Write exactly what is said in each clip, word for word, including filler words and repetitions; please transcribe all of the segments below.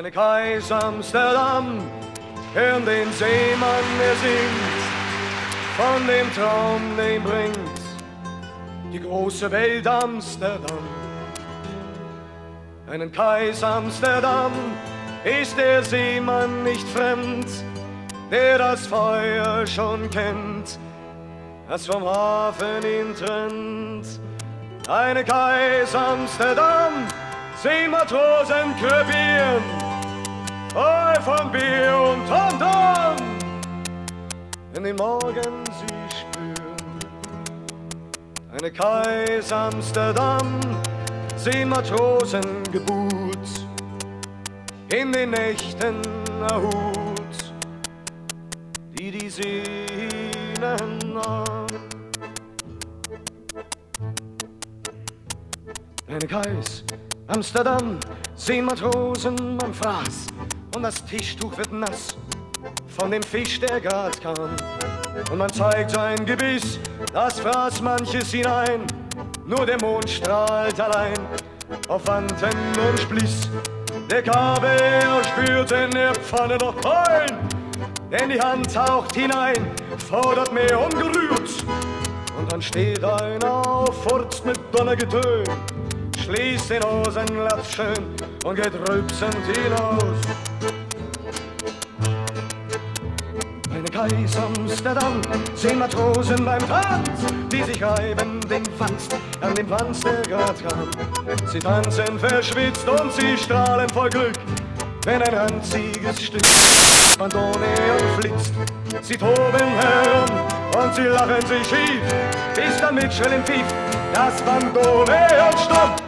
Eine Kais Amsterdam, hören den Seemann, er singt, von dem Traum, den bringt die große Welt Amsterdam. Einen Kais Amsterdam ist der Seemann nicht fremd, der das Feuer schon kennt, das vom Hafen ihn trennt. Eine Kais Amsterdam, zehn Matrosen krepieren, voll von Bier und Tom-Tom, in den Morgen sie spüren. Eine Kais Amsterdam, zehn Matrosen gebuht, in den Nächten erhut, die die See hinannahm. Eine Kais Amsterdam, zehn Matrosen am Fraß, und das Tischtuch wird nass von dem Fisch, der grad kam. Und man zeigt sein Gebiss, das fraß manches hinein, nur der Mond strahlt allein auf Wanten und Spliss. Der Kabeljau spürt in der Pfanne noch Pollen, denn die Hand taucht hinein, fordert mehr ungerührt. Und dann steht einer auf, furzt mit Donnergetön, schließt den Hosenlapp schön und geht rülpsend hinaus. Eine Kais Amsterdam, zehn Matrosen beim Tanz, die sich reiben den Wanst an dem Wanz, der grad kam. Sie tanzen verschwitzt und sie strahlen voll Glück, wenn ein ranziges Stück Bandoneon flitzt. Sie toben herum und sie lachen sich schief, bis dann mit schrillem Pfiff das Bandoneon stoppt.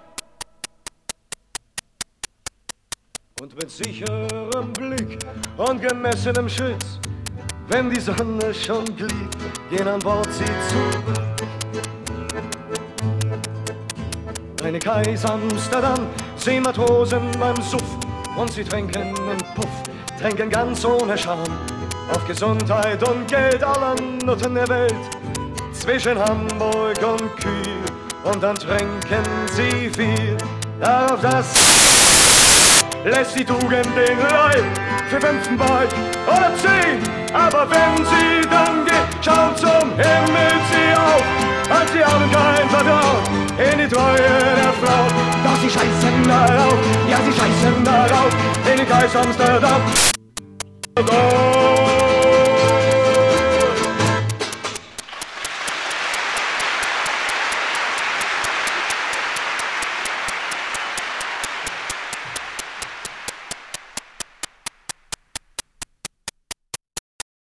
Und mit sicherem Blick und gemessenem Schritt, wenn die Sonne schon glüht, gehen an Bord sie zu. Eine Kais Amsterdam, zehn Matrosen beim Suff, und sie trinken einen Puff, trinken ganz ohne Scham, auf Gesundheit und Geld aller Nutten der Welt, zwischen Hamburg und Kiel, und dann trinken sie viel, darauf das lässt die Tugend den Leib für fünften Bein oder zehn. Aber wenn sie dann geht, schaut zum Himmel sie auf, und sie haben kein Vertrauen in die Treue der Frau. Doch sie scheißen darauf, ja sie scheißen darauf, in die Kais Amsterdam.